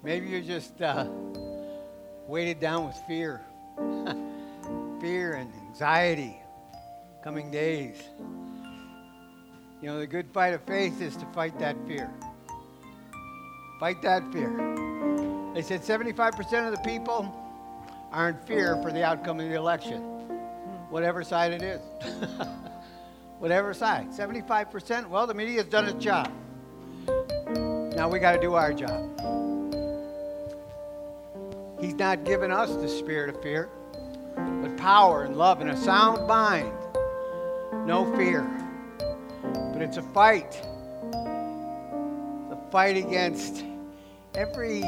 Maybe you're just weighted down with fear. Fear and anxiety, coming days. You know, the good fight of faith is to fight that fear. Fight that fear. They said 75% of the people are in fear for the outcome of the election, whatever side it is. Whatever side. 75%, well, the media's done its job. Now we got to do our job. He's not given us the spirit of fear, but power and love and a sound mind. No fear. But it's a fight. It's a fight against every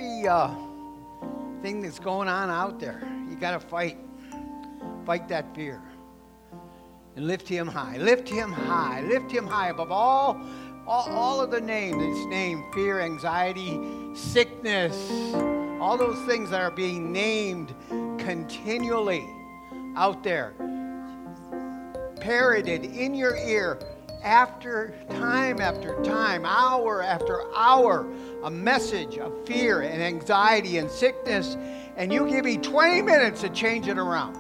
thing that's going on out there. You got to fight. Fight that fear. And lift him high. Lift him high. Lift him high above all of the names. It's named fear, anxiety, sickness. All those things that are being named continually out there. Parroted in your ear after time, hour after hour. A message of fear and anxiety and sickness. And you give me 20 minutes to change it around.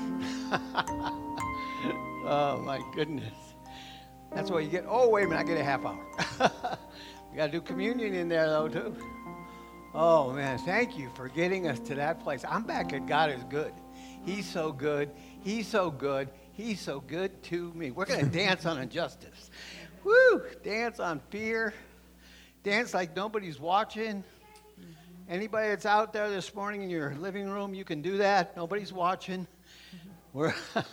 Oh, my goodness. That's what you get. Oh, wait a minute, I get a half hour. We got to do communion in there, though, too. Oh, man, thank you for getting us to that place. I'm back at God is good. He's so good. He's so good. He's so good to me. We're going to dance on injustice. Woo! Dance on fear. Dance like nobody's watching. Anybody that's out there this morning in your living room, you can do that. Nobody's watching. We're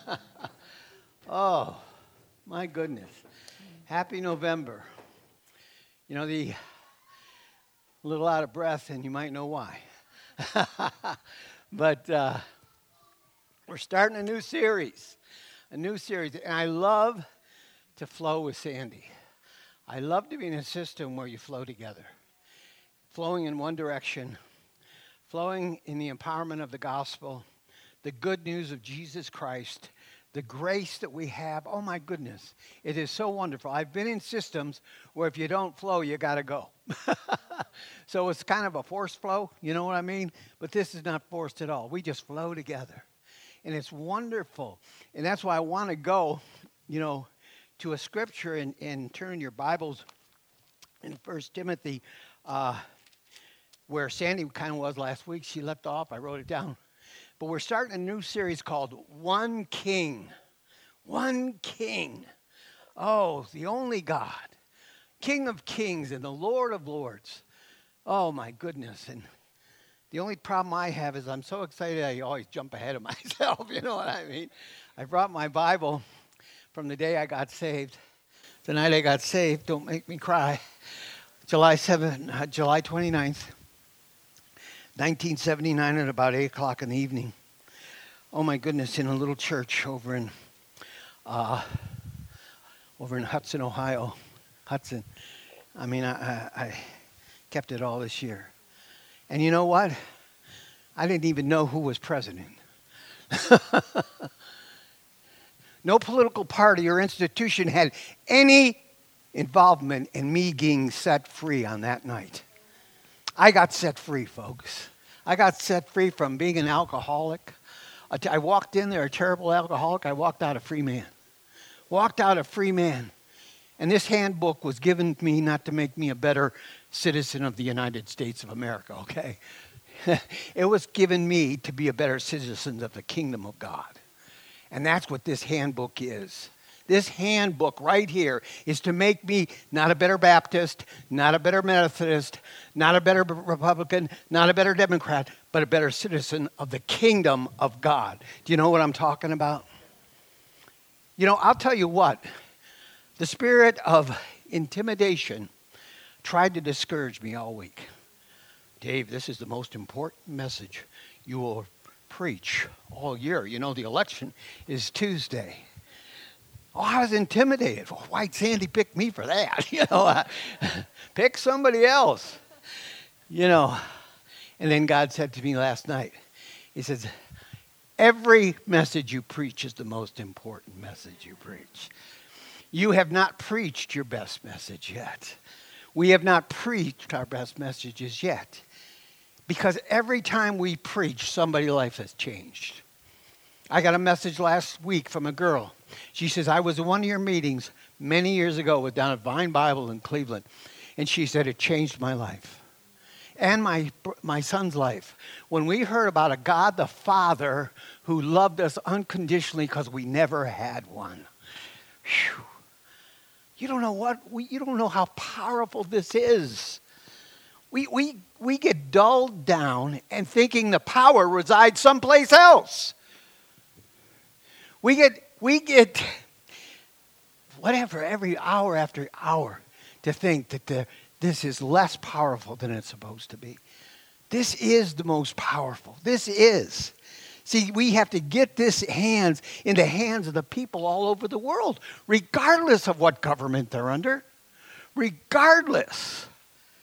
oh, my goodness. Happy November. You know, a little out of breath, and you might know why. But we're starting a new series. And I love to flow with Sandy. I love to be in a system where you flow together. Flowing in one direction. Flowing in the empowerment of the gospel. The good news of Jesus Christ. The grace that we have. Oh, my goodness. It is so wonderful. I've been in systems where if you don't flow, you got to go. So it's kind of a forced flow. You know what I mean? But this is not forced at all. We just flow together. And it's wonderful. And that's why I want to go, to a scripture and turn your Bibles in 1 Timothy, where Sandy kind of was last week. She left off. I wrote it down. But we're starting a new series called One King. One King. Oh, the only God. King of kings and the Lord of lords. Oh, my goodness. And the only problem I have is I'm so excited I always jump ahead of myself. You know what I mean? I brought my Bible from the day I got saved. The night I got saved, don't make me cry. July 29th. 1979 at about 8 o'clock in the evening. Oh my goodness, in a little church over in Hudson, Ohio. Hudson. I mean, I kept it all this year. And you know what? I didn't even know who was president. No political party or institution had any involvement in me being set free on that night. I got set free, folks. I got set free from being an alcoholic. I walked in there a terrible alcoholic. I walked out a free man. Walked out a free man. And this handbook was given to me not to make me a better citizen of the United States of America, okay? It was given me to be a better citizen of the kingdom of God. And that's what this handbook is. This handbook right here is to make me not a better Baptist, not a better Methodist, not a better Republican, not a better Democrat, but a better citizen of the kingdom of God. Do you know what I'm talking about? You know, I'll tell you what. The spirit of intimidation tried to discourage me all week. Dave, this is the most important message you will preach all year. You know, the election is Tuesday. Oh, I was intimidated. Well, why'd Sandy pick me for that? Pick somebody else. And then God said to me last night, he says, every message you preach is the most important message you preach. You have not preached your best message yet. We have not preached our best messages yet. Because every time we preach, somebody's life has changed. I got a message last week from a girl. She says, I was in one of your meetings many years ago down at Vine Bible in Cleveland. And she said, it changed my life and my son's life. When we heard about a God the Father who loved us unconditionally because we never had one. Whew. You don't know you don't know how powerful this is. We get dulled down and thinking the power resides someplace else. We get whatever every hour after hour to think that this is less powerful than it's supposed to be. This is the most powerful. This is. See, we have to get this in the hands of the people all over the world, regardless of what government they're under. Regardless.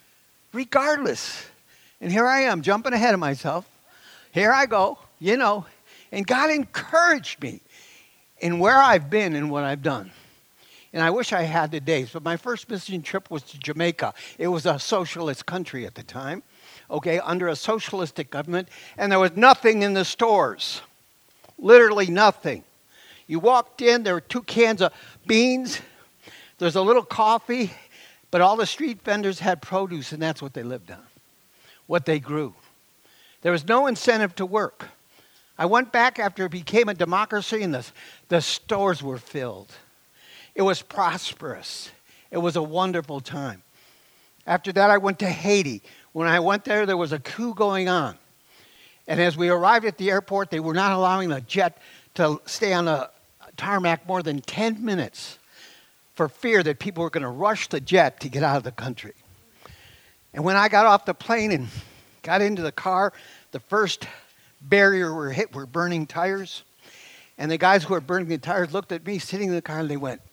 And here I am, jumping ahead of myself. Here I go, And God encouraged me in where I've been and what I've done. And I wish I had the days, but my first mission trip was to Jamaica. It was a socialist country at the time, under a socialistic government, and there was nothing in the stores. Literally nothing. You walked in, there were 2 cans of beans, there's a little coffee, but all the street vendors had produce, and that's what they lived on, what they grew. There was no incentive to work. I went back after it became a democracy, and the stores were filled. It was prosperous. It was a wonderful time. After that, I went to Haiti. When I went there was a coup going on. And as we arrived at the airport, they were not allowing the jet to stay on the tarmac more than 10 minutes for fear that people were going to rush the jet to get out of the country. And when I got off the plane and got into the car, the first barrier we hit were burning tires. And the guys who were burning the tires looked at me sitting in the car and they went,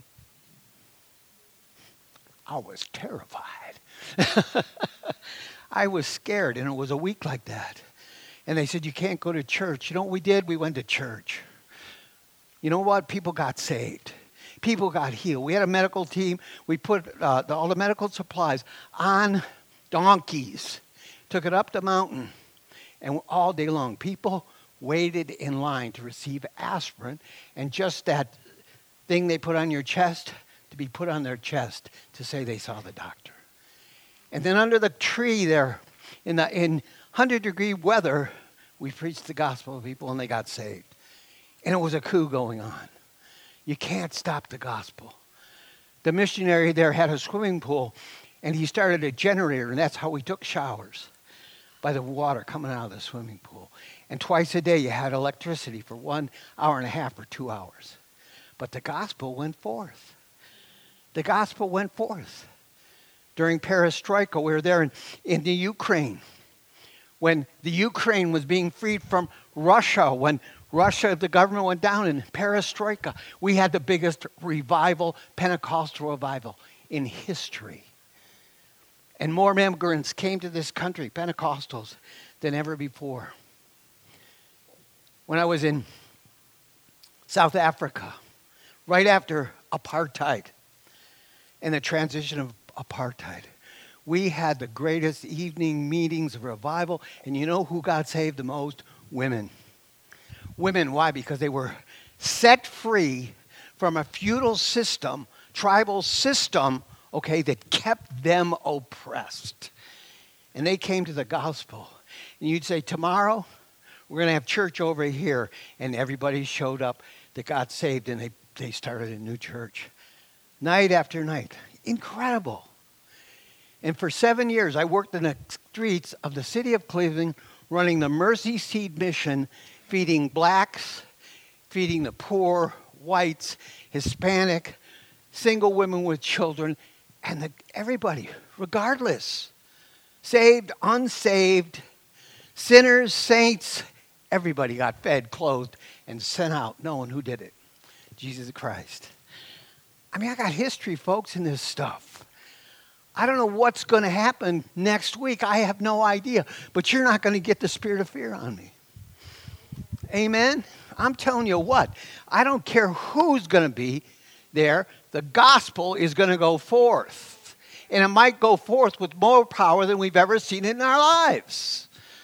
I was terrified. I was scared, and it was a week like that. And they said, you can't go to church. You know what we did? We went to church. You know what? People got saved. People got healed. We had a medical team. We put all the medical supplies on donkeys, took it up the mountain, and all day long, people waited in line to receive aspirin, and just that thing they put on your chest to be put on their chest to say they saw the doctor. And then under the tree there, in 100-degree weather, we preached the gospel to people and they got saved. And it was a coup going on. You can't stop the gospel. The missionary there had a swimming pool, and he started a generator, and that's how we took showers, by the water coming out of the swimming pool. And twice a day you had electricity for 1 hour and a half or 2 hours. But the gospel went forth. The gospel went forth. During Perestroika, we were there in the Ukraine. When the Ukraine was being freed from Russia, when Russia, the government went down in Perestroika, we had the biggest revival, Pentecostal revival in history. And more immigrants came to this country, Pentecostals, than ever before. When I was in South Africa, right after apartheid and the transition of apartheid, we had the greatest evening meetings of revival. And you know who got saved the most? Women. Women, why? Because they were set free from a feudal system, tribal system, that kept them oppressed. And they came to the gospel. And you'd say, tomorrow, we're going to have church over here. And everybody showed up that got saved, and they started a new church. Night after night. Incredible. And for 7 years, I worked in the streets of the city of Cleveland, running the Mercy Seed Mission, feeding blacks, feeding the poor, whites, Hispanic, single women with children, and everybody, regardless, saved, unsaved, sinners, saints, everybody got fed, clothed, and sent out, knowing who did it. Jesus Christ. I got history, folks, in this stuff. I don't know what's going to happen next week. I have no idea. But you're not going to get the spirit of fear on me. Amen? I'm telling you what. I don't care who's going to be there. The gospel is going to go forth. And it might go forth with more power than we've ever seen in our lives.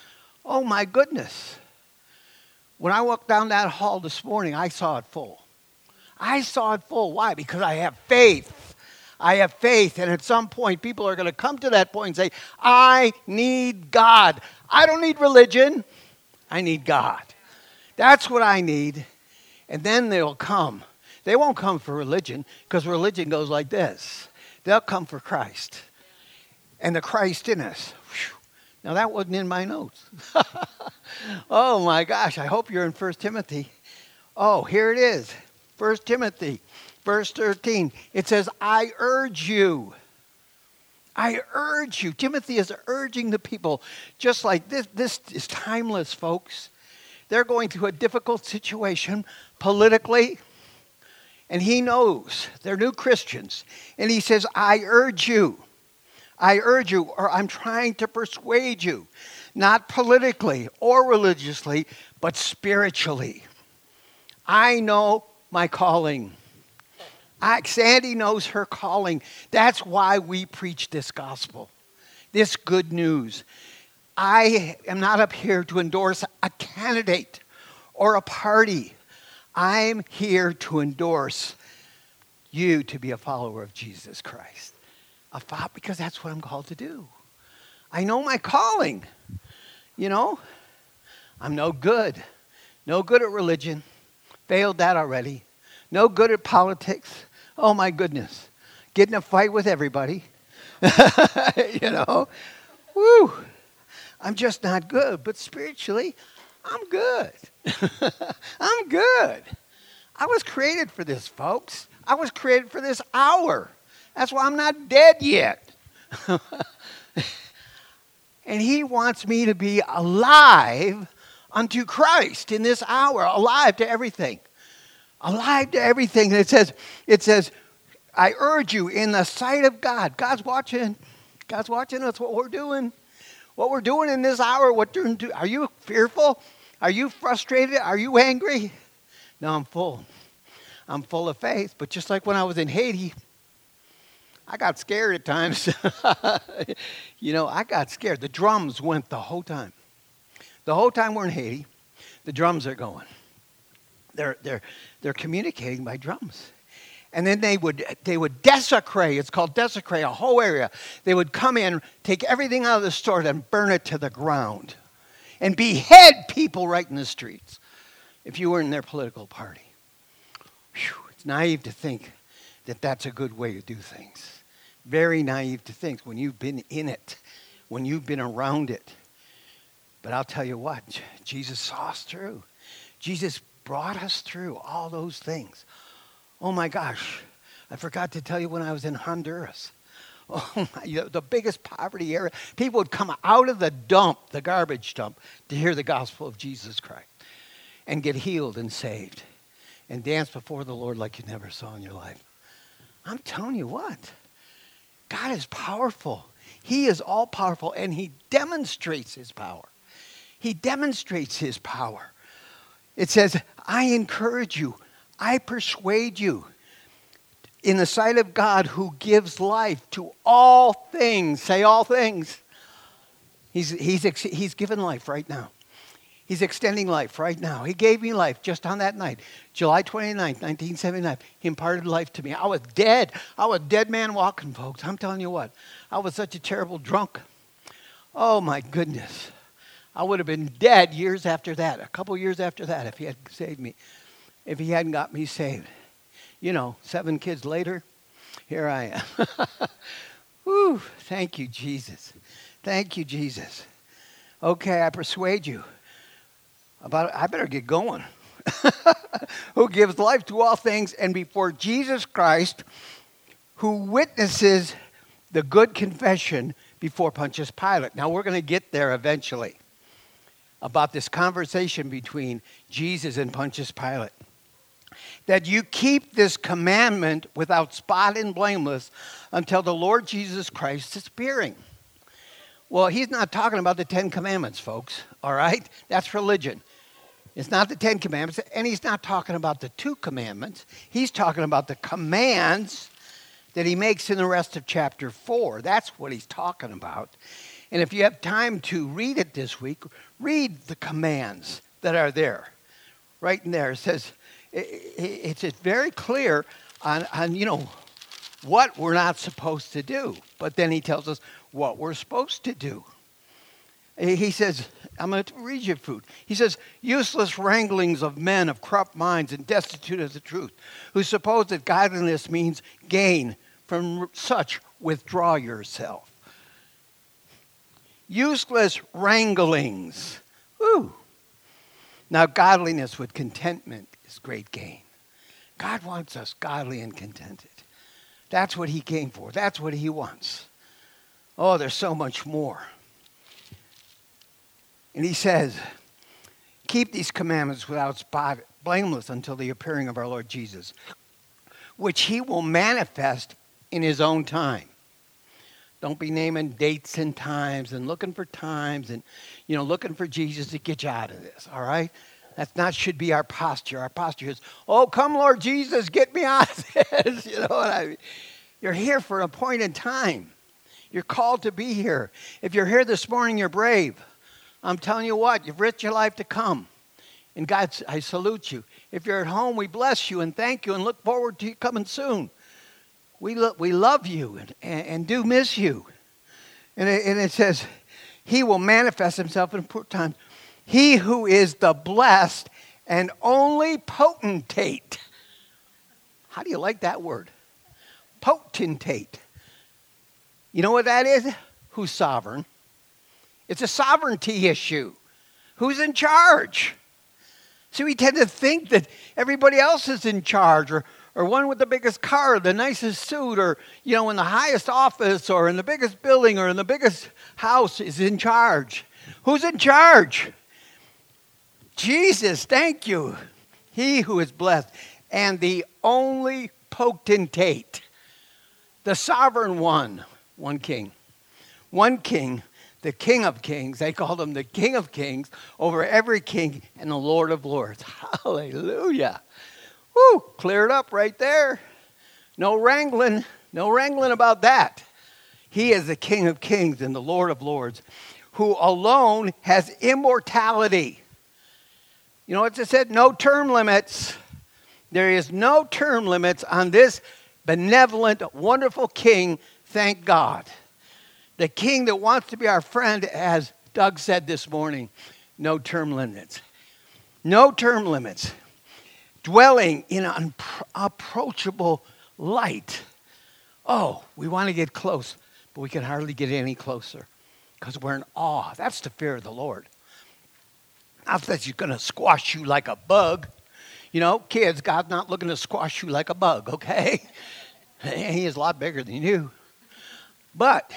Oh, my goodness. When I walked down that hall this morning, I saw it full. I saw it full. Why? Because I have faith. I have faith. And at some point, people are going to come to that point and say, I need God. I don't need religion. I need God. That's what I need. And then they'll come. They won't come for religion, because religion goes like this. They'll come for Christ. And the Christ in us. Whew. Now, that wasn't in my notes. Oh, my gosh. I hope you're in 1 Timothy. Oh, here it is. 1 Timothy, verse 13. It says, I urge you. I urge you. Timothy is urging the people. Just like this. This is timeless, folks. They're going through a difficult situation politically. And he knows they're new Christians. And he says, I urge you. I urge you, or I'm trying to persuade you, not politically or religiously, but spiritually. I know my calling. Sandy knows her calling. That's why we preach this gospel, this good news. I am not up here to endorse a candidate or a party. I'm here to endorse you to be a follower of Jesus Christ. Because that's what I'm called to do. I know my calling. You know, I'm no good. No good at religion. Failed that already. No good at politics. Oh, my goodness. Get in a fight with everybody. You know. Woo. I'm just not good. But spiritually, I'm good. I'm good. I was created for this, folks. I was created for this hour. That's why I'm not dead yet. And he wants me to be alive unto Christ in this hour, alive to everything. Alive to everything. And it says, I urge you in the sight of God. God's watching. God's watching us, what we're doing. What we're doing in this hour. Are you fearful? Are you frustrated? Are you angry? No, I'm full. I'm full of faith. But just like when I was in Haiti, I got scared at times. You know, I got scared. The drums went the whole time. The whole time we're in Haiti, the drums are going. They're communicating by drums. And then they would desecrate. It's called desecrate, a whole area. They would come in, take everything out of the store, and burn it to the ground. And behead people right in the streets if you were in their political party. Whew, it's naive to think that that's a good way to do things. Very naive to think when you've been in it, when you've been around it. But I'll tell you what, Jesus saw us through. Jesus brought us through all those things. Oh my gosh, I forgot to tell you when I was in Honduras. Oh my, the biggest poverty area. People would come out of the dump, the garbage dump, to hear the gospel of Jesus Christ and get healed and saved and dance before the Lord like you never saw in your life. I'm telling you what, God is powerful. He is all powerful, and he demonstrates his power. He demonstrates his power. It says, I encourage you, I persuade you in the sight of God who gives life to all things. Say all things. He's given life right now. He's extending life right now. He gave me life just on that night, July 29th, 1979. He imparted life to me. I was dead. I was a dead man walking, folks. I'm telling you what. I was such a terrible drunk. Oh, my goodness. I would have been dead years after that, a couple years after that, if he had saved me, if he hadn't got me saved. You know, 7 kids later, here I am. Whew, thank you, Jesus. Thank you, Jesus. Okay, I persuade you. I better get going. Who gives life to all things, and before Jesus Christ, who witnesses the good confession before Pontius Pilate. Now, we're going to get there eventually about this conversation between Jesus and Pontius Pilate. That you keep this commandment without spot and blameless until the Lord Jesus Christ is appearing. Well, he's not talking about the 10 Commandments, folks, all right? That's religion. It's not the 10 Commandments, and he's not talking about the 2 commandments. He's talking about the commands that he makes in the rest of chapter 4. That's what he's talking about. And if you have time to read it this week, read the commands that are there. Right in there, it says, it's very clear on what we're not supposed to do. But then he tells us what we're supposed to do. He says, I'm going to read you food. He says, useless wranglings of men of corrupt minds and destitute of the truth, who suppose that godliness means gain. From such, withdraw yourself. Useless wranglings. Woo. Now, godliness with contentment is great gain. God wants us godly and contented. That's what he came for. That's what he wants. Oh, there's so much more. And he says, keep these commandments without spot, blameless until the appearing of our Lord Jesus, which he will manifest in his own time. Don't be naming dates and times and looking for times and, looking for Jesus to get you out of this, all right? That's not should be our posture. Our posture is, oh, come, Lord Jesus, get me out of this. You know what I mean? You're here for a point in time. You're called to be here. If you're here this morning, you're brave. I'm telling you what, you've risked your life to come. And God, I salute you. If you're at home, we bless you and thank you and look forward to you coming soon. We love you and do miss you. And it says, he will manifest himself in important times. He who is the blessed and only potentate. How do you like that word? Potentate. You know what that is? Who's sovereign? It's a sovereignty issue. Who's in charge? See, we tend to think that everybody else is in charge, or one with the biggest car, or the nicest suit, or, in the highest office, or in the biggest building, or in the biggest house is in charge. Who's in charge? Jesus, thank you. He who is blessed and the only potentate, the sovereign one king. One king, the King of Kings. They called him the King of Kings over every king and the Lord of Lords. Hallelujah. Woo, cleared up right there. No wrangling about that. He is the King of Kings and the Lord of Lords, who alone has immortality. You know what it said? No term limits. There is no term limits on this benevolent, wonderful King, thank God. The King that wants to be our friend, as Doug said this morning, no term limits. No term limits. Dwelling in an unapproachable light. Oh, we want to get close, but we can hardly get any closer because we're in awe. That's the fear of the Lord. Not that he's going to squash you like a bug. Kids, God's not looking to squash you like a bug, okay? He is a lot bigger than you. But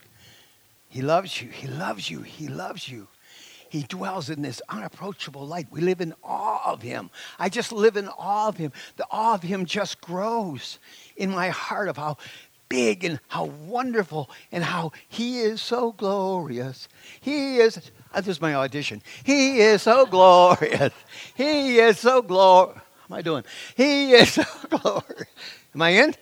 he loves you. He loves you. He loves you. He dwells in this unapproachable light. We live in awe of him. I just live in awe of him. The awe of him just grows in my heart of how big and how wonderful and how he is so glorious. He is, this is my audition. He is so glorious. He is so glorious. How am I doing? He is so glorious. Am I in?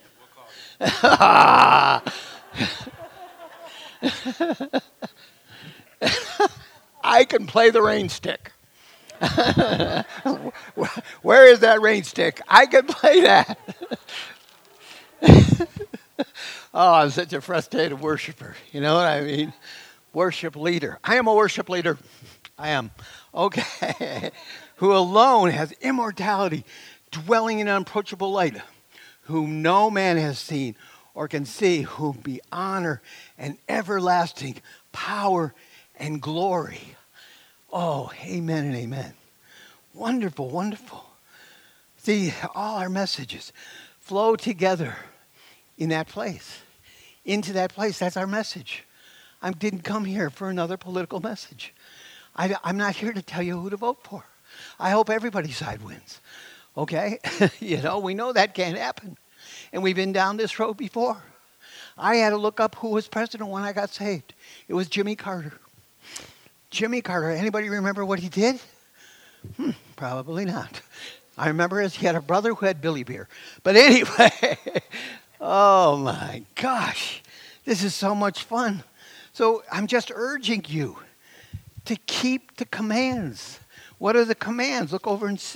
I can play the rain stick. Where is that rain stick? I can play that. Oh, I'm such a frustrated worshiper. You know what I mean? Worship leader. I am a worship leader. I am. Okay. Who alone has immortality, dwelling in unapproachable light, whom no man has seen or can see, whom be honor and everlasting power and glory. Oh, amen and amen. Wonderful, wonderful. See, all our messages flow together in that place. Into that place, that's our message. I didn't come here for another political message. I'm not here to tell you who to vote for. I hope everybody's side wins. Okay? We know that can't happen. And we've been down this road before. I had to look up who was president when I got saved. It was Jimmy Carter. Jimmy Carter. Anybody remember what he did? Probably not. I remember he had a brother who had Billy Beer. But anyway, oh my gosh. This is so much fun. So I'm just urging you to keep the commands. What are the commands? Look over in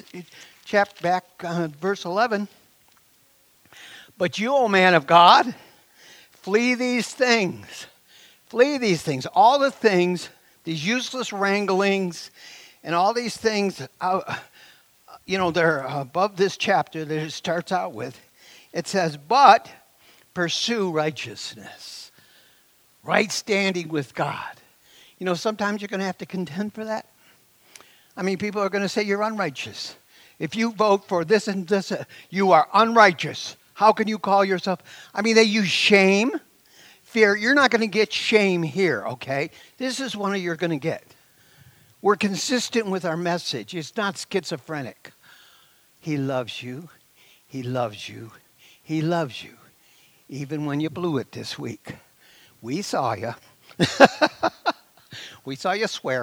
verse 11. But you, O man of God, flee these things. Flee these things. All the things, these useless wranglings, and all these things, they're above this chapter that it starts out with. It says, but pursue righteousness. Right standing with God. Sometimes you're going to have to contend for that. I mean, people are going to say you're unrighteous. If you vote for this and this, you are unrighteous. How can you call yourself? I mean, they use shame, fear. You're not going to get shame here, okay? This is one you're going to get. We're consistent with our message. It's not schizophrenic. He loves you. He loves you. He loves you. Even when you blew it this week. We saw you. We saw you swear.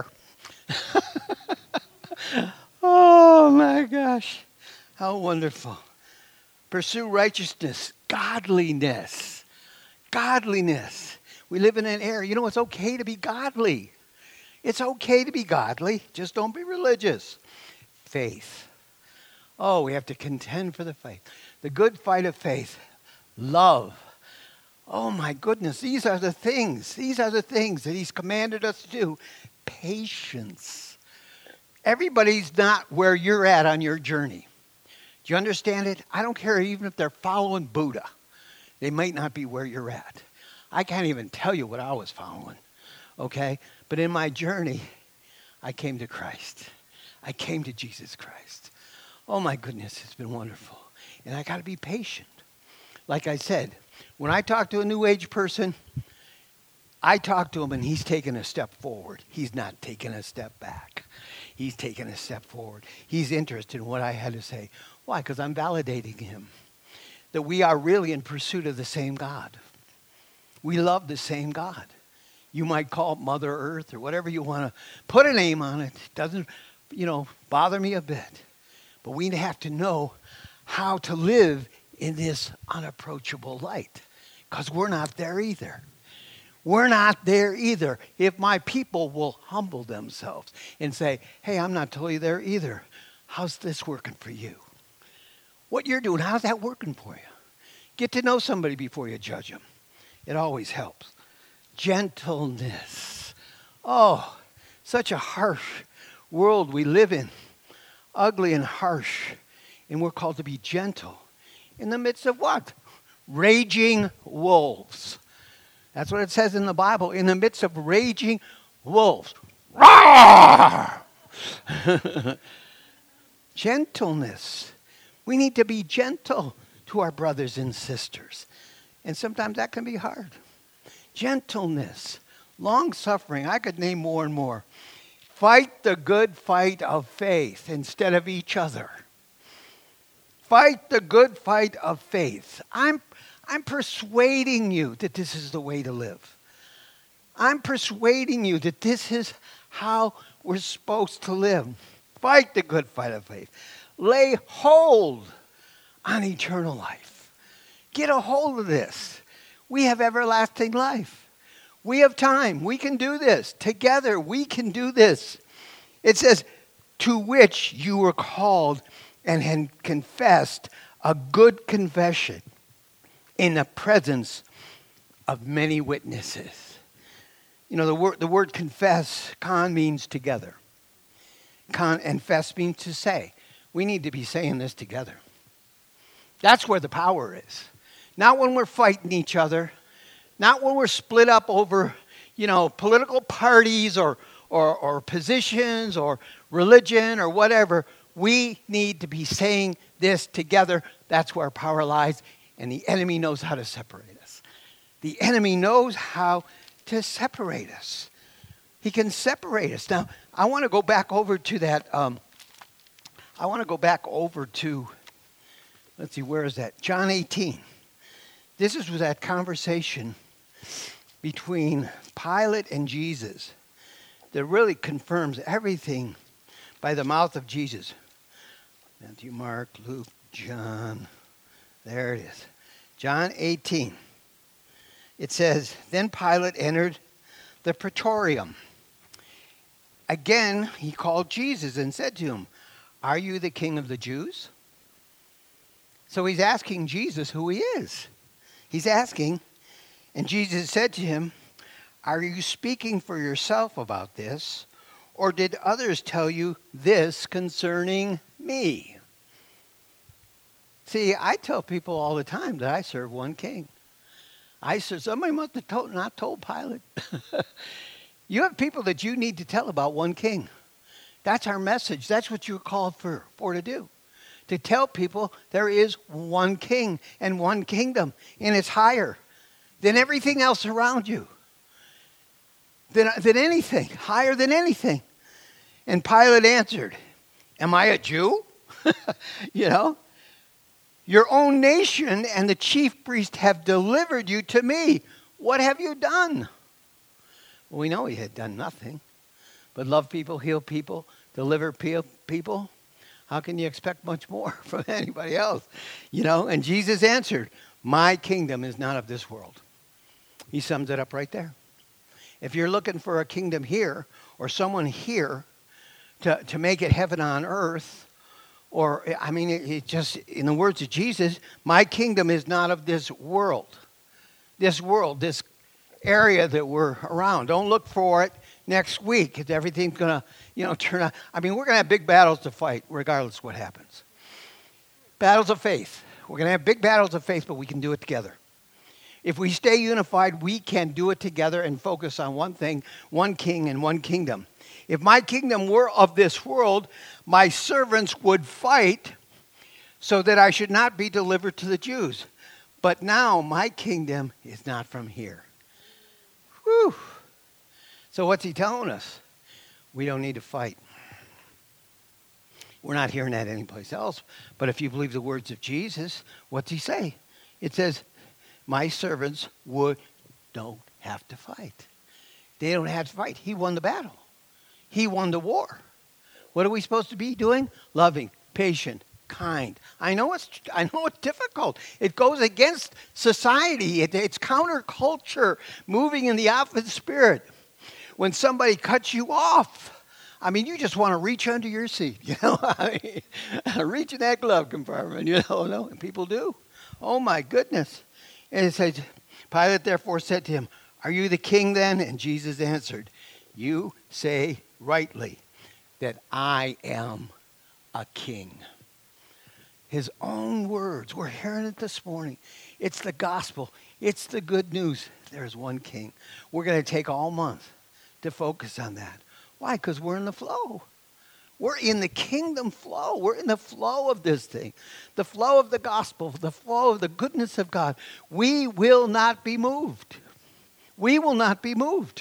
Oh, my gosh. How wonderful. Pursue righteousness, godliness. Godliness. We live in an era. It's okay to be godly. It's okay to be godly. Just don't be religious. Faith. Oh, we have to contend for the faith. The good fight of faith. Love. Oh, my goodness. These are the things. These are the things that he's commanded us to do. Patience. Everybody's not where you're at on your journey. Do you understand it? I don't care even if they're following Buddha. They might not be where you're at. I can't even tell you what I was following, okay? But in my journey, I came to Christ. I came to Jesus Christ. Oh, my goodness, it's been wonderful. And I got to be patient. Like I said, when I talk to a New Age person, I talk to him and he's taking a step forward. He's not taking a step back. He's taking a step forward. He's interested in what I had to say. Why? Because I'm validating him. That we are really in pursuit of the same God. We love the same God. You might call it Mother Earth or whatever you want to put a name on it. It doesn't, bother me a bit. But we have to know how to live in this unapproachable light. Because we're not there either. We're not there either. If my people will humble themselves and say, hey, I'm not totally there either. How's this working for you? What you're doing, how's that working for you? Get to know somebody before you judge them. It always helps. Gentleness. Oh, such a harsh world we live in. Ugly and harsh. And we're called to be gentle. In the midst of what? Raging wolves. That's what it says in the Bible. In the midst of raging wolves. Roar! Gentleness. We need to be gentle to our brothers and sisters. And sometimes that can be hard. Gentleness. Long-suffering. I could name more and more. Fight the good fight of faith instead of each other. Fight the good fight of faith. I'm persuading you that this is the way to live. I'm persuading you that this is how we're supposed to live. Fight the good fight of faith. Lay hold on eternal life. Get a hold of this. We have everlasting life. We have time. We can do this. Together, we can do this. It says, to which you were called and had confessed a good confession in the presence of many witnesses. The word confess, con means together. Con and fess means to say. We need to be saying this together. That's where the power is. Not when we're fighting each other. Not when we're split up over, political parties or positions or religion or whatever. We need to be saying this together. That's where power lies. And the enemy knows how to separate us. The enemy knows how to separate us. He can separate us. Now, I want to go back over to that. Let's see, where is that? John 18. This is that conversation between Pilate and Jesus that really confirms everything by the mouth of Jesus. Matthew, Mark, Luke, John. There it is. John 18. It says, then Pilate entered the praetorium. Again, he called Jesus and said to him, "Are you the king of the Jews?" So he's asking Jesus who he is. He's asking, and Jesus said to him, "Are you speaking for yourself about this, or did others tell you this concerning me?" See, I tell people all the time that I serve one king. Somebody must have not told Pilate. You have people that you need to tell about one king. That's our message. That's what you're called for to do. To tell people there is one king and one kingdom, and it's higher than everything else around you. Than anything, higher than anything. And Pilate answered, "Am I a Jew?" You know, "Your own nation and the chief priest have delivered you to me. What have you done?" Well, we know he had done nothing but love people, heal people, deliver people. How can you expect much more from anybody else? You know, and Jesus answered, "My kingdom is not of this world." He sums it up right there. If you're looking for a kingdom here or someone here to make it heaven on earth, or, I mean, it just, in the words of Jesus, my kingdom is not of this world. This area that we're around. Don't look for it next week. Everything's going to, turn out. I mean, we're going to have big battles to fight regardless of what happens. Battles of faith. We're going to have big battles of faith, but we can do it together. If we stay unified, we can do it together and focus on one thing, one king and one kingdom. If my kingdom were of this world, my servants would fight so that I should not be delivered to the Jews. But now my kingdom is not from here. Whew. So what's he telling us? We don't need to fight. We're not hearing that anyplace else. But if you believe the words of Jesus, what's he say? It says, my servants don't have to fight. They don't have to fight. He won the battle. He won the war. What are we supposed to be doing? Loving, patient, kind. I know it's difficult. It goes against society. It's counterculture, moving in the opposite spirit. When somebody cuts you off, I mean, you just want to reach under your seat, reach in that glove compartment, no, and people do. Oh my goodness. And it says, Pilate therefore said to him, "Are you the king then?" And Jesus answered, "You say rightly that I am a king." His own words. We're hearing it this morning. It's the gospel. It's the good news. There's one king. We're going to take all month to focus on that. Why? Because we're in the flow. We're in the kingdom flow. We're in the flow of this thing. The flow of the gospel, the flow of the goodness of God. We will not be moved. We will not be moved.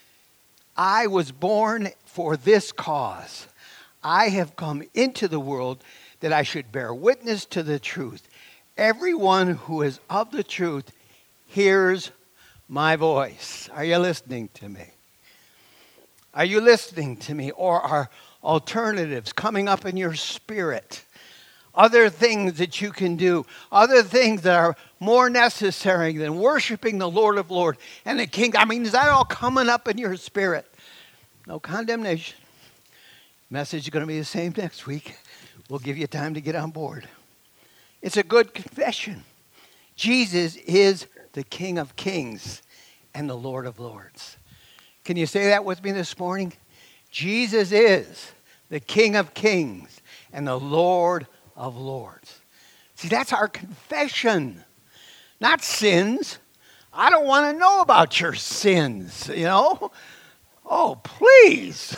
I was born for this cause. I have come into the world that I should bear witness to the truth. Everyone who is of the truth hears my voice. Are you listening to me? Are you listening to me? Or are alternatives coming up in your spirit? Other things that you can do. Other things that are more necessary than worshiping the Lord of Lords and the King. I mean, is that all coming up in your spirit? No condemnation. Message is going to be the same next week. We'll give you time to get on board. It's a good confession. Jesus is the King of Kings and the Lord of Lords. Can you say that with me this morning? Jesus is the King of Kings and the Lord of Lords. See, that's our confession, not sins. I don't want to know about your sins, Oh, please.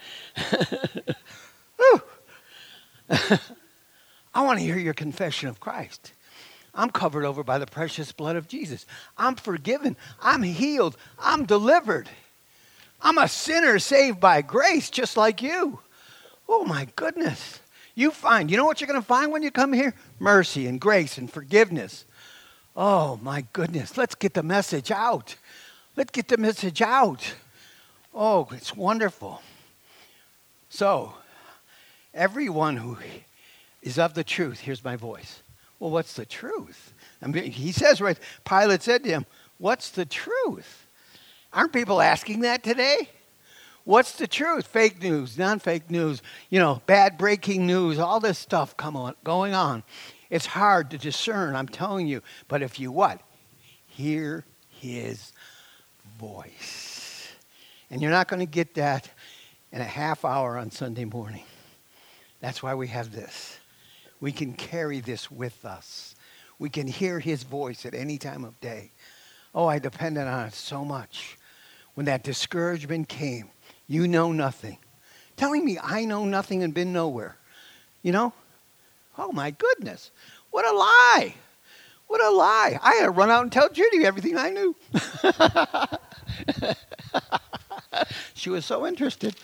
I want to hear your confession of Christ. I'm covered over by the precious blood of Jesus. I'm forgiven. I'm healed. I'm delivered. I'm a sinner saved by grace just like you. Oh my goodness. You know what you're going to find when you come here? Mercy and grace and forgiveness. Oh my goodness. Let's get the message out. Let's get the message out. Oh, it's wonderful. So, everyone who is of the truth hears my voice. Well, what's the truth? I mean, he says, right, Pilate said to him, what's the truth? Aren't people asking that today? What's the truth? Fake news, non-fake news, bad breaking news, all this stuff going on. It's hard to discern, I'm telling you. But if you what? Hear his voice. And you're not going to get that in a half hour on Sunday morning. That's why we have this. We can carry this with us. We can hear his voice at any time of day. Oh, I depended on it so much. When that discouragement came, you know nothing. Telling me I know nothing and been nowhere. Oh my goodness. What a lie. What a lie. I had to run out and tell Judy everything I knew. She was so interested.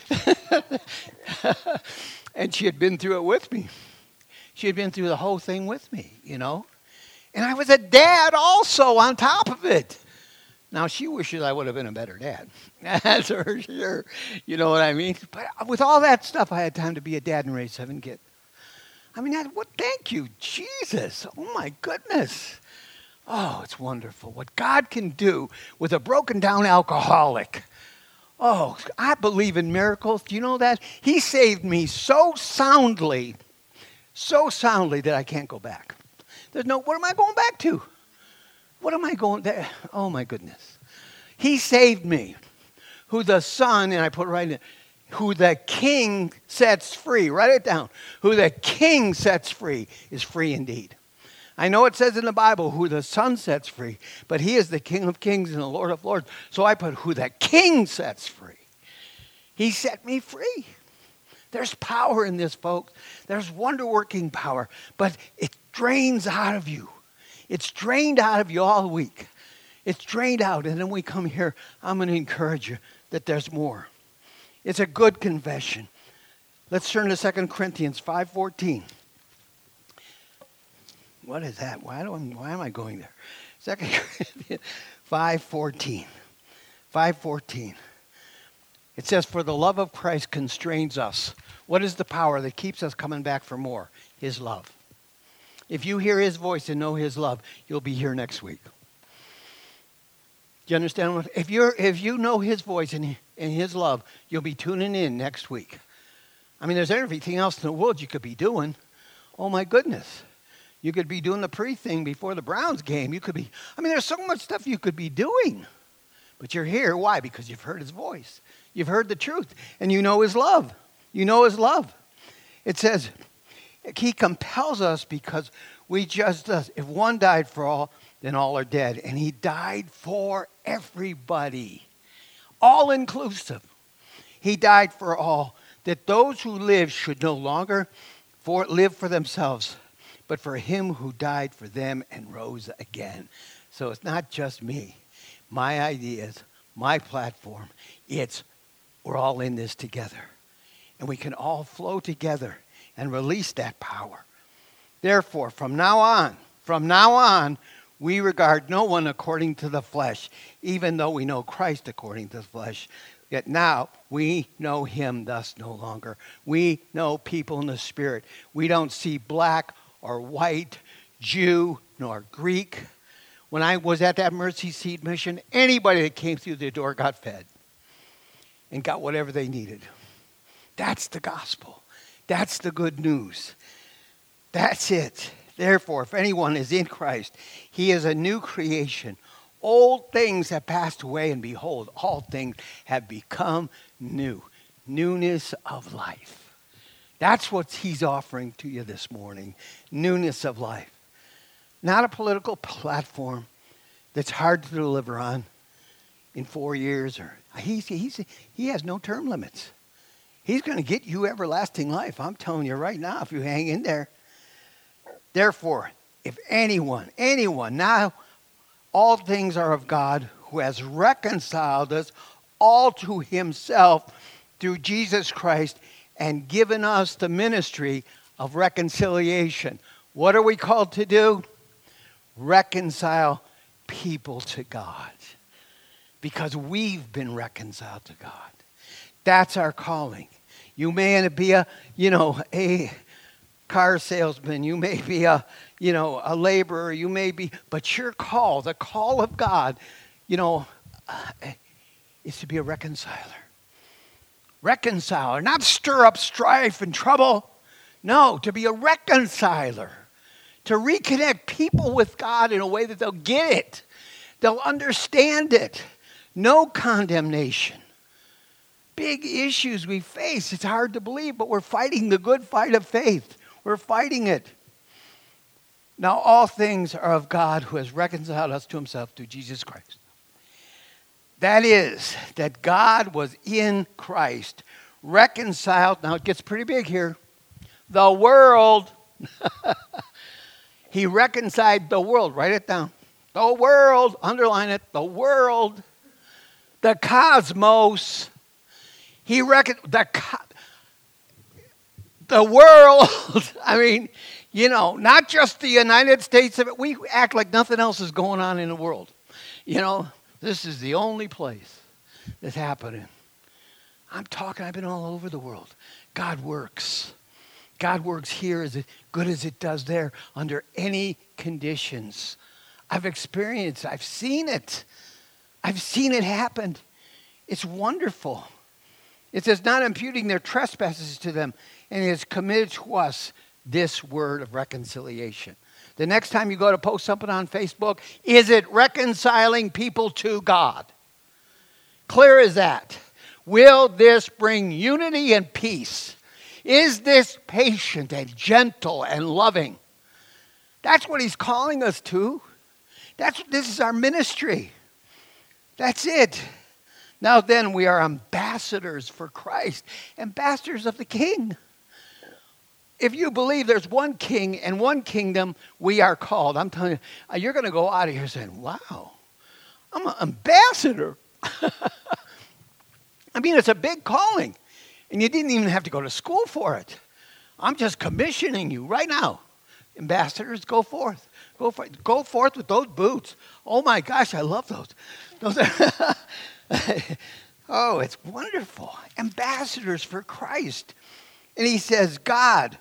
And she had been through it with me. She had been through the whole thing with me, And I was a dad also on top of it. Now, she wishes I would have been a better dad. That's for sure. You know what I mean? But with all that stuff, I had time to be a dad and raise 7 kids. Thank you, Jesus. Oh, my goodness. Oh, it's wonderful what God can do with a broken down alcoholic. Oh, I believe in miracles. Do you know that? He saved me so soundly that I can't go back. What am I going back to? What am I going there? Oh, my goodness. He saved me. Who the Son, and I put it right in, who the King sets free. Write it down. Who the King sets free is free indeed. I know it says in the Bible, who the Son sets free, but he is the King of kings and the Lord of lords. So I put who the King sets free. He set me free. There's power in this, folks. There's wonder-working power, but it drains out of you. It's drained out of you all week. It's drained out, and then we come here. I'm going to encourage you that there's more. It's a good confession. Let's turn to 2 Corinthians 5:14. What is that? Why am I going there? 2 Corinthians 5:14. 5:14. It says, for the love of Christ constrains us. What is the power that keeps us coming back for more? His love. If you hear his voice and know his love, you'll be here next week. Do you understand? If you know his voice and his love, you'll be tuning in next week. There's everything else in the world you could be doing. Oh, my goodness. You could be doing the pre-thing before the Browns game. There's so much stuff you could be doing. But you're here. Why? Because you've heard his voice. You've heard the truth. And you know his love. You know his love. It says, he compels us because we just, if one died for all, then all are dead. And he died for everybody. All inclusive. He died for all. That those who live should no longer live for themselves, but for him who died for them and rose again. So it's not just me, my ideas, my platform. We're all in this together. And we can all flow together and release that power. Therefore, from now on, we regard no one according to the flesh, even though we know Christ according to the flesh. Yet now we know him thus no longer. We know people in the Spirit. We don't see black or white, Jew nor Greek. When I was at that Mercy Seat mission, anybody that came through the door got fed and got whatever they needed. That's the gospel. That's the good news. That's it. Therefore, if anyone is in Christ, he is a new creation. Old things have passed away, and behold, all things have become new. Newness of life. That's what he's offering to you this morning. Newness of life. Not a political platform that's hard to deliver on in 4 years. He has no term limits. He's going to get you everlasting life. I'm telling you right now, if you hang in there. Therefore, if anyone, now all things are of God, who has reconciled us all to himself through Jesus Christ and given us the ministry of reconciliation. What are we called to do? Reconcile people to God. Because we've been reconciled to God. That's our calling. You may be a car salesman. You may be a laborer. You may be, but your call, the call of God, is to be a reconciler. Reconciler, not stir up strife and trouble. No, to be a reconciler. To reconnect people with God in a way that they'll get it. They'll understand it. No condemnation. Big issues we face. It's hard to believe, but we're fighting the good fight of faith. We're fighting it. Now, all things are of God who has reconciled us to himself through Jesus Christ. That is, that God was in Christ, reconciled. Now, it gets pretty big here. The world. He reconciled the world. Write it down. The world. Underline it. The world. The cosmos. The world. I mean, not just the United States. We act like nothing else is going on in the world. This is the only place that's happening. I've been all over the world. God works. God works here as good as it does there under any conditions. I've experienced, I've seen it. I've seen it happen. It's wonderful. It says, not imputing their trespasses to them, and it has committed to us this word of reconciliation. The next time you go to post something on Facebook, is it reconciling people to God? Clear as that. Will this bring unity and peace? Is this patient and gentle and loving? That's what he's calling us to. This is our ministry. That's it. Now then, we are ambassadors for Christ, ambassadors of the King. If you believe there's one king and one kingdom, we are called. I'm telling you, you're going to go out of here saying, wow, I'm an ambassador. I mean, it's a big calling. And you didn't even have to go to school for it. I'm just commissioning you right now. Ambassadors, go forth. Go forth with those boots. Oh my gosh, I love those. Oh, it's wonderful. Ambassadors for Christ. And he says, God,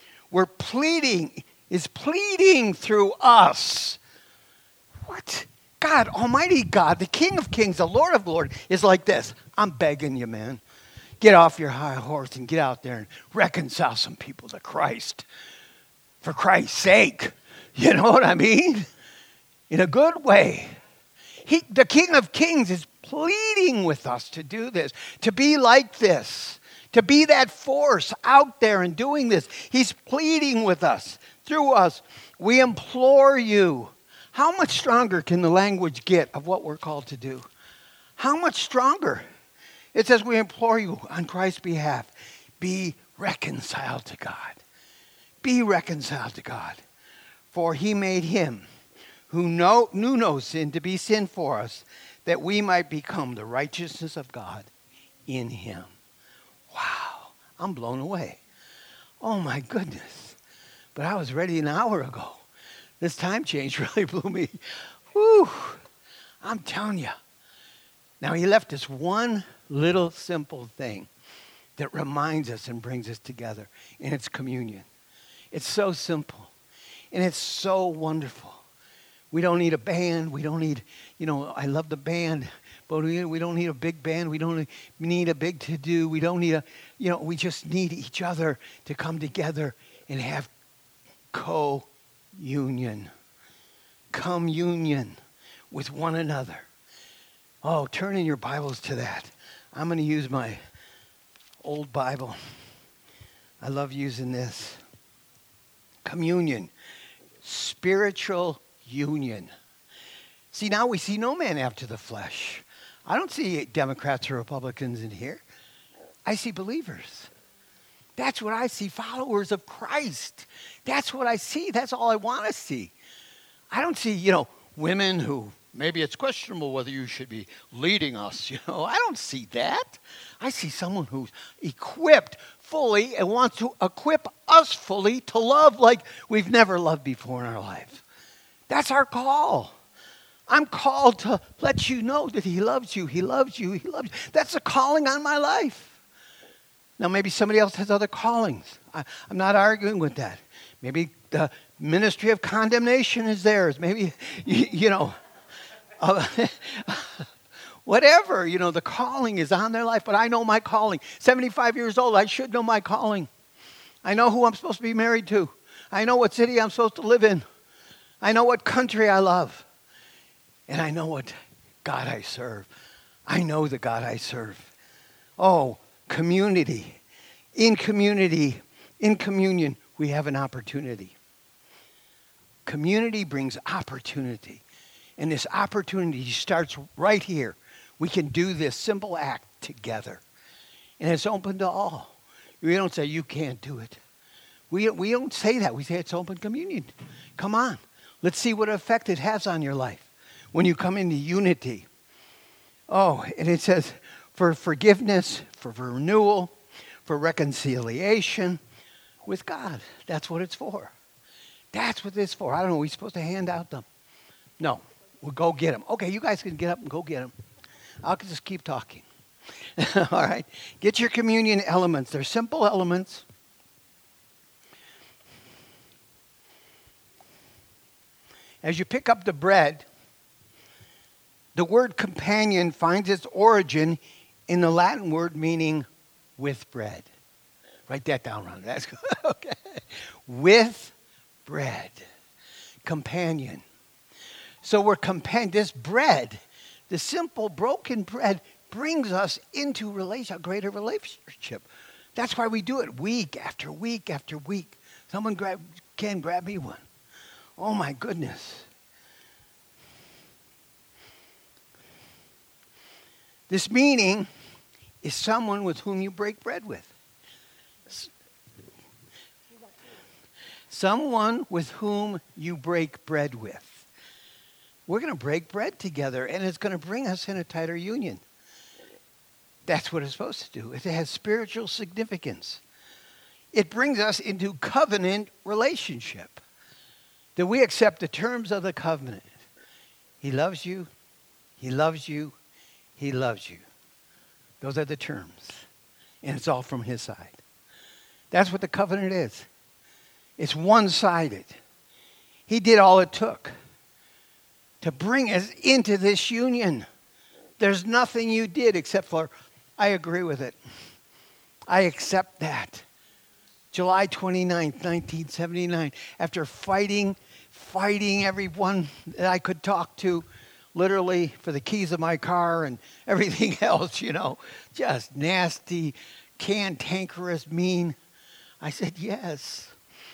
is pleading through us. What? God, Almighty God, the King of Kings, the Lord of Lords, is like this. I'm begging you, man. Get off your high horse and get out there and reconcile some people to Christ. For Christ's sake. You know what I mean? In a good way. The King of Kings is pleading with us to do this, to be like this, to be that force out there and doing this. He's pleading with us, through us. We implore you. How much stronger can the language get of what we're called to do? How much stronger? It says we implore you on Christ's behalf, be reconciled to God. Be reconciled to God. For he made him who knew no sin to be sin for us, that we might become the righteousness of God in him. Wow, I'm blown away. Oh my goodness. But I was ready an hour ago. This time change really blew me. Whew. I'm telling you. Now he left us one little simple thing that reminds us and brings us together, and it's communion. It's so simple, and it's so wonderful. We don't need a band. We don't need, I love the band, but we don't need a big band. We don't need a big to-do. We don't need we just need each other to come together and have communion with one another. Oh, turn in your Bibles to that. I'm going to use my old Bible. I love using this. Communion. Spiritual union. See, now we see no man after the flesh. I don't see Democrats or Republicans in here. I see believers. That's what I see, followers of Christ. That's what I see. That's all I want to see. I don't see, women who maybe it's questionable whether you should be leading us. I don't see that. I see someone who's equipped fully and wants to equip us fully to love like we've never loved before in our lives. That's our call. I'm called to let you know that he loves you. He loves you. He loves you. That's a calling on my life. Now, maybe somebody else has other callings. I'm not arguing with that. Maybe the ministry of condemnation is theirs. Maybe, whatever, the calling is on their life, but I know my calling. 75 years old, I should know my calling. I know who I'm supposed to be married to. I know what city I'm supposed to live in. I know what country I love. And I know what God I serve. I know the God I serve. Oh, community. In community, in communion, we have an opportunity. Community brings opportunity. And this opportunity starts right here. We can do this simple act together. And it's open to all. We don't say, you can't do it. We don't say that. We say it's open communion. Come on. Let's see what effect it has on your life when you come into unity. Oh, and it says for forgiveness, for renewal, for reconciliation with God. That's what it's for. That's what it's for. I don't know. Are we supposed to hand out them? No. We'll go get them. Okay, you guys can get up and go get them. I'll just keep talking. All right. Get your communion elements. They're simple elements. As you pick up the bread, the word companion finds its origin in the Latin word meaning with bread. Write that down, Ron. That's good. Okay. With bread. Companion. So we're this bread, the simple broken bread, brings us into a greater relationship. That's why we do it week after week after week. Someone can grab me one. Oh my goodness. This meaning is someone with whom you break bread with. Someone with whom you break bread with. We're going to break bread together, and it's going to bring us in a tighter union. That's what it's supposed to do. It has spiritual significance. It brings us into covenant relationship. That we accept the terms of the covenant. He loves you. He loves you. He loves you. Those are the terms. And it's all from his side. That's what the covenant is. It's one-sided. He did all it took to bring us into this union. There's nothing you did except for, I agree with it. I accept that. July 29th, 1979, after fighting everyone that I could talk to, literally for the keys of my car and everything else, just nasty, cantankerous, mean. I said, yes.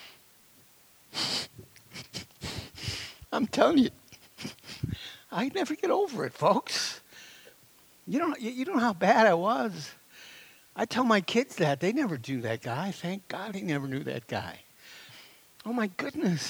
I'm telling you, I never get over it, folks. You don't know how bad I was. I tell my kids that. They never knew that guy. Thank God he never knew that guy. Oh, my goodness.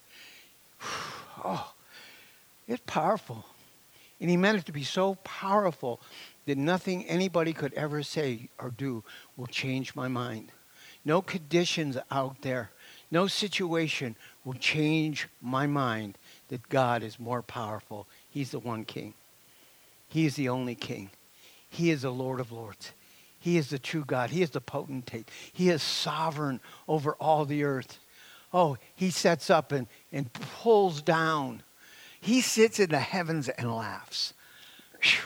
Oh, it's powerful. And he meant it to be so powerful that nothing anybody could ever say or do will change my mind. No conditions out there, no situation will change my mind that God is more powerful. He's the one King. He is the only King. He is the Lord of Lords. He is the true God. He is the potentate. He is sovereign over all the earth. Oh, he sets up and pulls down. He sits in the heavens and laughs. Whew.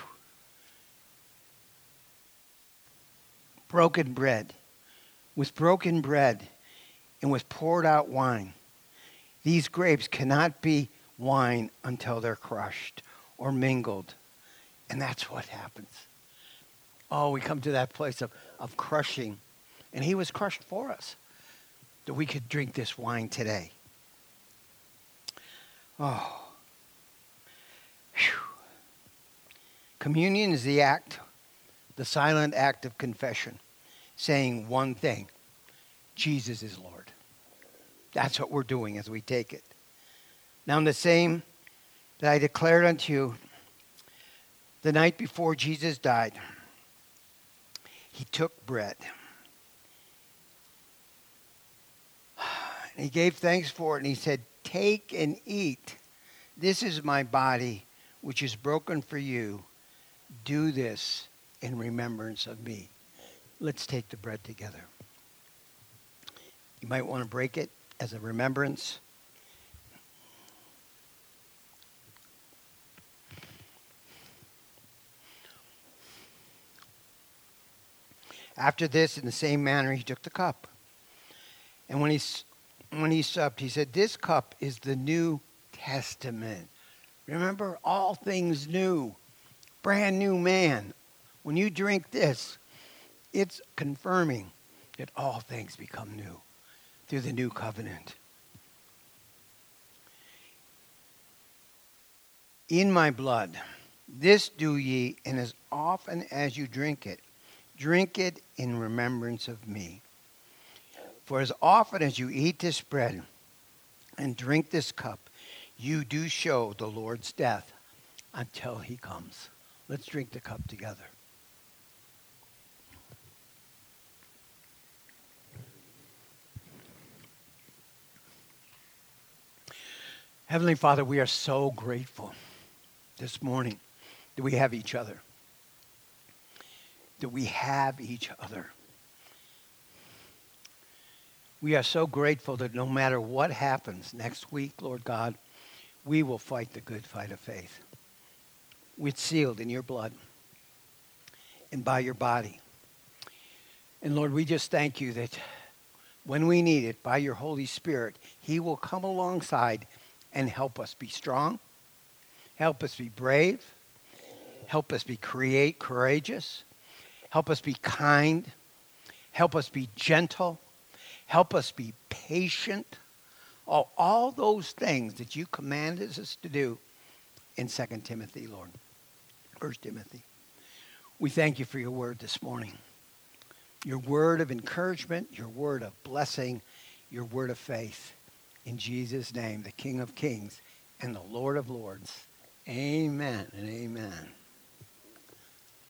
Broken bread. With broken bread and with poured out wine. These grapes cannot be wine until they're crushed or mingled. And that's what happens. Oh, we come to that place of crushing. And he was crushed for us. That we could drink this wine today. Oh. Whew. Communion is the silent act of confession. Saying one thing. Jesus is Lord. That's what we're doing as we take it. Now in the same that I declared unto you the night before Jesus died, he took bread. And he gave thanks for it, and he said, take and eat. This is my body, which is broken for you. Do this in remembrance of me. Let's take the bread together. You might want to break it as a remembrance. After this, in the same manner, he took the cup. And when he supped, he said, "This cup is the New Testament." Remember, all things new, brand new man. When you drink this, it's confirming that all things become new through the new covenant. In my blood, this do ye, and as often as you drink it in remembrance of me. For as often as you eat this bread and drink this cup, you do show the Lord's death until he comes. Let's drink the cup together. Heavenly Father, we are so grateful this morning that we have each other. That we have each other. We are so grateful that no matter what happens next week, Lord God, we will fight the good fight of faith. It's sealed in your blood and by your body. And Lord, we just thank you that when we need it, by your Holy Spirit, he will come alongside and help us be strong, help us be brave, help us be courageous, help us be kind, help us be gentle, help us be patient. All those things that you commanded us to do in 2 Timothy, Lord. 1 Timothy. We thank you for your word this morning. Your word of encouragement, your word of blessing, your word of faith. In Jesus' name, the King of Kings and the Lord of Lords. Amen and amen.